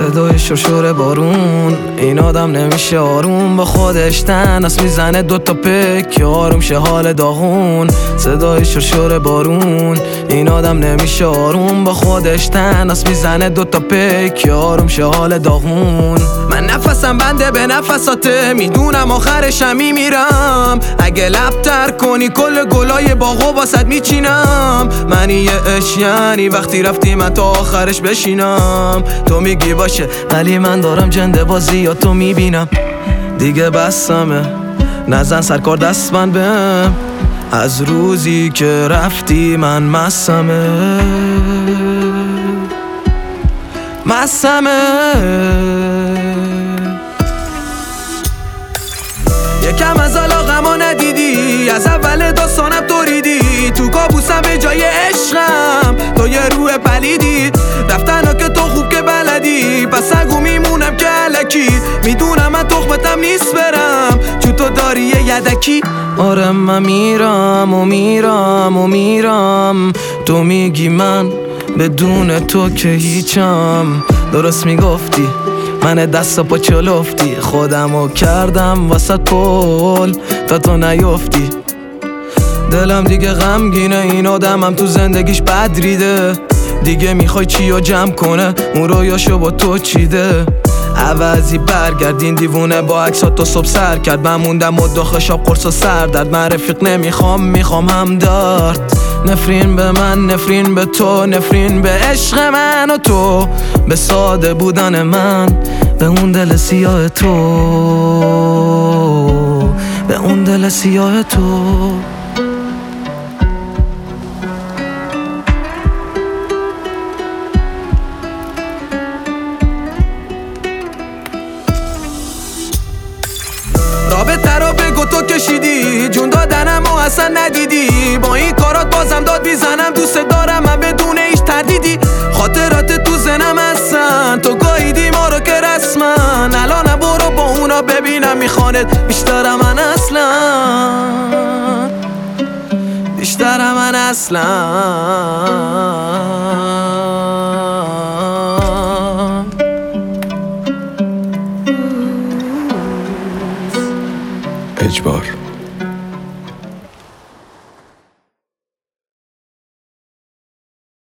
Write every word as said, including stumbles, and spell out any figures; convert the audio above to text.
صدای شرشور بارون، این آدم نمیشه آروم با خودش تنس میزنه دوتا پک که آروم شه حال داغون. صدای شرشور بارون، این آدم نمیشه آروم با خودش تنس میزنه دوتا پک که آروم شه حال داغون. من نفسم بنده به نفساته، میدونم آخرشم میمیرم. اگه لب تر کنی کل گلای باغو واسد میچینم. منی یه عشق یعنی وقتی رفتی من تا آخرش بشینم. تو میگی باشه ولی من دارم جنده بازی یا تو میبینم. دیگه بسمه نزن سرکار دست من بهم، از روزی که رفتی من مسمه مسمه. یکم از علاقمو ندیدی، از اول داستانم توریدی. تو کابوسم به جای عشقم تو یه روح پلیدی. رفتنا که تو خوب که بلدی، پس نگو میمونم که علکی. میدونم من تخمتم نیست برم چون تو داری یه یدکی. آره من میرم و میرم و میرم، تو میگی من بدون تو که هیچم. درست میگفتی من دست پا چلفتی، خودمو کردم وسط پل تا تو نیفتی. دلم دیگه غمگینه، این آدمم تو زندگیش بد ریده. دیگه میخوای چی رو جمع کنه، اون رویاشو با تو چیده. عوضی برگردین دیوونه با عکسات تو صبح سر کرد. من موندم و داخل شاب قرص و سر درد. من رفیق نمیخوام، میخوام هم دارد. نفرین به من، نفرین به تو، نفرین به عشق من و تو، به ساده بودن من، به اون دل سیاه تو، به اون دل سیاه تو. رابطه رو بگو تو کشیدی، جون دادنم و اصلا ندیدی. با این کارات بازم داد میزنم، دوست دارم من بدون هیچ تردیدی. خاطرات تو ذهنم هستن، تو گاهیدی ما رو که رسما. الانم برو با اونا ببینم میخوانت بیشتر من اصلا، بیشتر من اصلا. اجبار